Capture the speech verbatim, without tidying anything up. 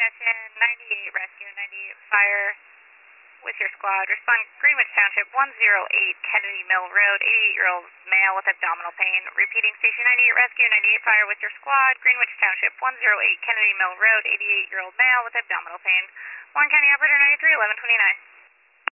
Station, ninety-eight rescue, ninety-eight fire with your squad. Respond Greenwich Township, one oh eight Kennedy Mill Road, eighty-eight-year-old male with abdominal pain. Repeating Station ninety-eight rescue, ninety-eight fire with your squad. Greenwich Township, one oh eight Kennedy Mill Road, eighty-eight-year-old male with abdominal pain. Warren County Operator ninety-three, eleven twenty-nine.